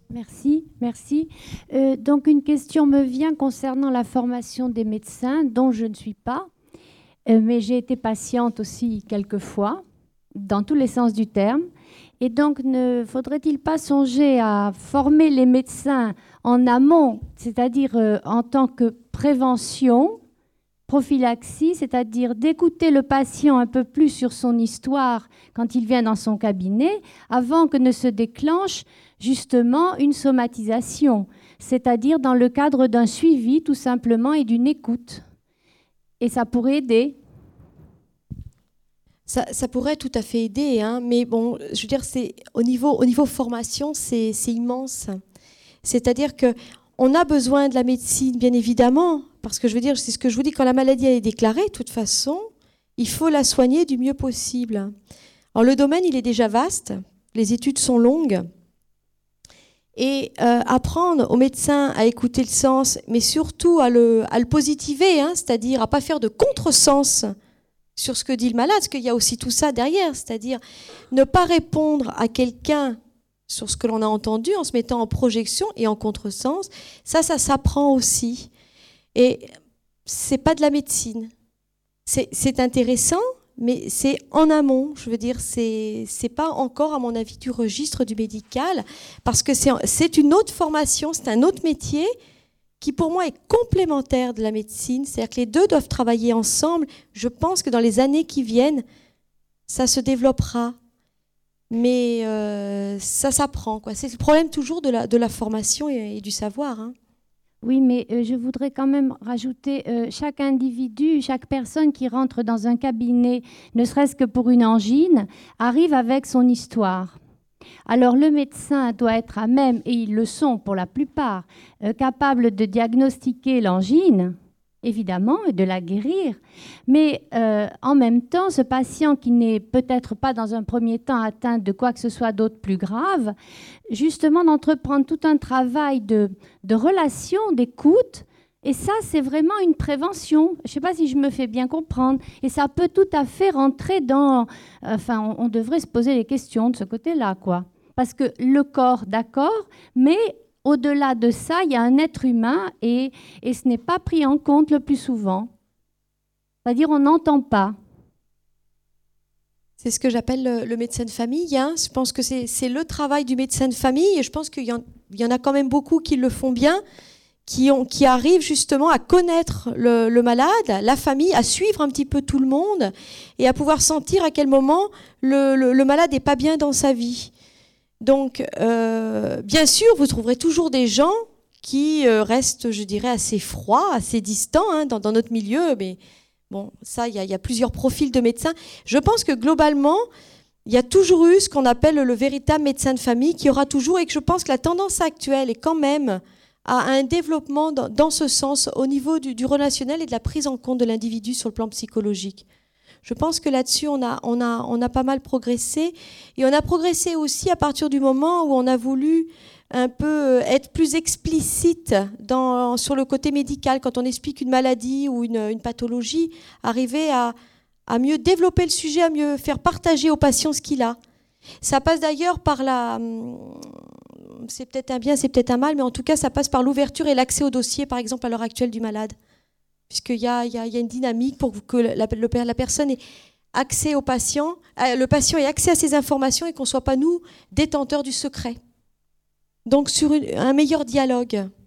Merci, merci. Donc une question me vient concernant la formation des médecins, dont je ne suis pas, mais j'ai été patiente aussi quelquefois, dans tous les sens du terme. Et donc, ne faudrait-il pas songer à former les médecins en amont, c'est-à-dire en tant que prévention, prophylaxie, c'est-à-dire d'écouter le patient un peu plus sur son histoire quand il vient dans son cabinet, avant que ne se déclenche justement une somatisation, c'est-à-dire dans le cadre d'un suivi tout simplement et d'une écoute. Et ça pourrait aider. Ça pourrait tout à fait aider, hein, mais bon, je veux dire, au niveau formation, c'est immense. C'est-à-dire qu'on a besoin de la médecine, bien évidemment, parce que je veux dire, c'est ce que je vous dis, quand la maladie est déclarée, de toute façon, il faut la soigner du mieux possible. Alors le domaine, il est déjà vaste, les études sont longues, et apprendre aux médecins à écouter le sens, mais surtout à le positiver, hein, c'est-à-dire à ne pas faire de contresens sur ce que dit le malade, parce qu'il y a aussi tout ça derrière, c'est-à-dire ne pas répondre à quelqu'un sur ce que l'on a entendu en se mettant en projection et en contresens, ça s'apprend aussi. Et c'est pas de la médecine. C'est intéressant, mais c'est en amont. Je veux dire, c'est pas encore, à mon avis, du registre du médical, parce que c'est une autre formation, c'est un autre métier qui pour moi est complémentaire de la médecine, c'est-à-dire que les deux doivent travailler ensemble. Je pense que dans les années qui viennent, ça se développera. Mais ça s'apprend, quoi. C'est le problème toujours de la formation et du savoir, hein. Oui, mais je voudrais quand même rajouter, chaque individu, chaque personne qui rentre dans un cabinet, ne serait-ce que pour une angine, arrive avec son histoire. Alors le médecin doit être à même, et ils le sont pour la plupart, capable de diagnostiquer l'angine, évidemment, et de la guérir. Mais en même temps, ce patient qui n'est peut-être pas dans un premier temps atteint de quoi que ce soit d'autre plus grave, justement d'entreprendre tout un travail de relation, d'écoute. Et ça, c'est vraiment une prévention. Je ne sais pas si je me fais bien comprendre. Et ça peut tout à fait rentrer dans... Enfin, on devrait se poser les questions de ce côté-là, quoi. Parce que le corps, d'accord, mais au-delà de ça, il y a un être humain et ce n'est pas pris en compte le plus souvent. C'est-à-dire, on n'entend pas. C'est ce que j'appelle le médecin de famille, hein. Je pense que c'est le travail du médecin de famille, et je pense qu'il y en a quand même beaucoup qui le font bien, qui arrivent justement à connaître le malade, la famille, à suivre un petit peu tout le monde, et à pouvoir sentir à quel moment le malade n'est pas bien dans sa vie. Donc, bien sûr, vous trouverez toujours des gens qui restent, je dirais, assez froids, assez distants, hein, dans notre milieu. Mais bon, ça, il y a plusieurs profils de médecins. Je pense que globalement, il y a toujours eu ce qu'on appelle le véritable médecin de famille, qui aura toujours, et que je pense que la tendance actuelle est quand même à un développement dans ce sens au niveau du relationnel et de la prise en compte de l'individu sur le plan psychologique. Je pense que là-dessus, on a pas mal progressé. Et on a progressé aussi à partir du moment où on a voulu un peu être plus explicite sur le côté médical. Quand on explique une maladie ou une pathologie, arriver à mieux développer le sujet, à mieux faire partager au patient ce qu'il a. Ça passe d'ailleurs par c'est peut-être un bien, c'est peut-être un mal, mais en tout cas, ça passe par l'ouverture et l'accès au dossier, par exemple, à l'heure actuelle du malade. Puisqu'il y a une dynamique pour que la personne ait accès au patient, le patient ait accès à ces informations et qu'on ne soit pas, nous, détenteurs du secret. Donc, sur un meilleur dialogue.